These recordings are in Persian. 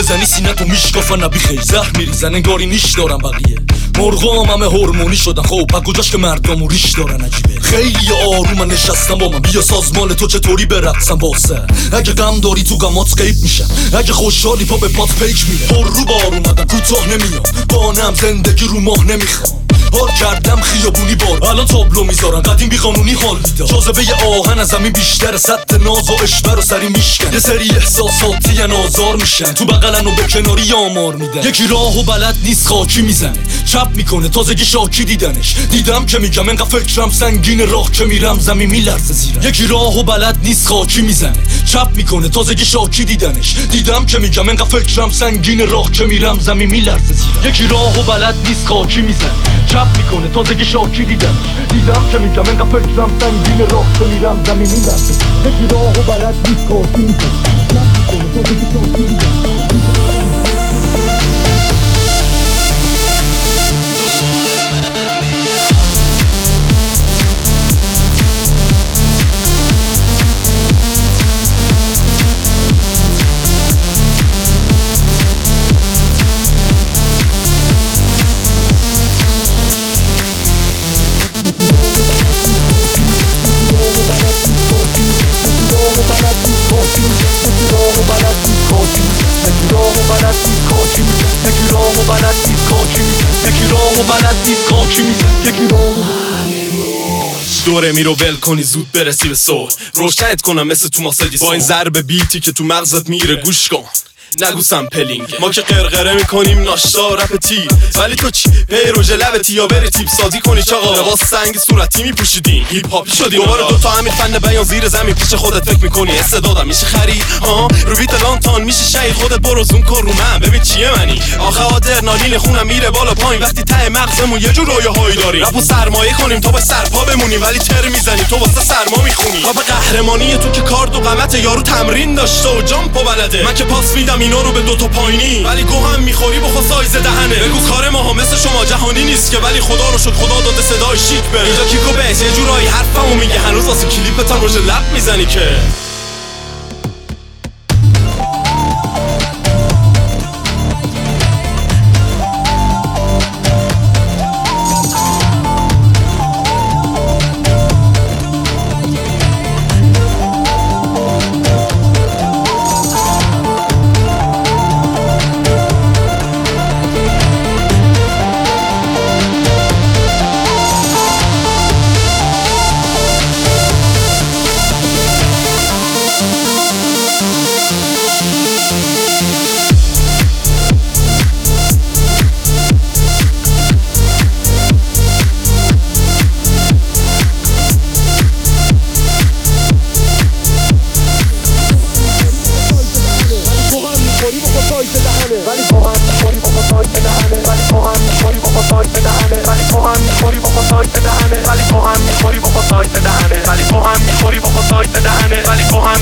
بزنی سینه تو میشکافن نبی خیلی زهر میریزن انگاری نیش دارن بقیه مرغام همه هورمونی شدن خب از کجاش که مردم ریش دارن عجیبه خیلی آروم نشستم با من بیا سازمان تو چطوری برقصم واسه اگه غم داری تو غمات غیب میشم اگه خوشحالی پا به پات پیک میره پر رو بار اومدم کوتاه نمیام بانم زندگی رو ماه نمیخوام حال کردم خیابونی بار الان تابلو میذارن قدیم بی قانونی حال میدم جاذبه آهن از زمین بیشتر سطح ناز و اشبه رو سری میشکن یه سری احساساتی آزار میشن تو بغلن و به کناری آمار میدن یکی راه و بلد نیست خاکی میزنه چپ میکنه تازگی شاکی دیدنش دیدم که میگم انقدر فکرم سنگین راه که میرم زمین میلرزه زیرم یکی راه و بلد نیست خاکی میزنه چپ میکنه تازگی شاکی دیدنش دیدم که میگم انقدر فکرم سنگین راه که میرم زمین میلرزه زیرم یکی راه و بلد نیست خاکی میزنه چپ میکنه تازگی شاکی دیدم که میگم انقدر فکرم سنگین راه که میرم زمین میلرزه یکی راه و بلد نیست خاکی میزنه چپ میکنه تازگی شاکی دیدم دوره میرو ول کنی زود برسی به صبح روشنت کنم مثل تو ماسدی با این ضرب بیتی که تو مغزت میره گوش کن نگو سمپلینگ ما که قرقره میکنیم ناشتا رپ تیر ولی تو چی پیروژه لبتی یا بری تیپ سازی کنی چاقا لباس سنگ صورتی میپوشیدین هیپ هاپی شدی دوباره دوتا همین فن بیان زیر زمین پیش خودت فکر میکنی استعدادم میشه خرید رو بیت لانتان میشه شهید خودت برو زوم کن رو من ببین چیه منی آخه آدرنالین خونم میره بالا پایین وقتی ته مغزمون یه جور رویاهایی داریم رپو سرمایه کنیم تا با سرپا بمونیم ولی تر میزنی تو واسه سرما میخونی رپ قهرمانی تو که کارد و قامت یارو تمرین داشته و جامپ و بلده من که پاس میدم اینا رو به دوتا پایینی ولی گوهم میخوری بخوا سایز دهنه بگو کار ما هم مثل شما جهانی نیست که ولی خدا رو شکر خدا داده صدای شیک به اینجا کیکو بیس یه جورایی حرفمو میگه هنوز واسه کلیپت هم روش لب میزنی که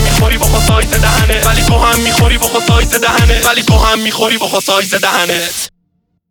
ولی تو هم میخوری بخوا سایز دهنت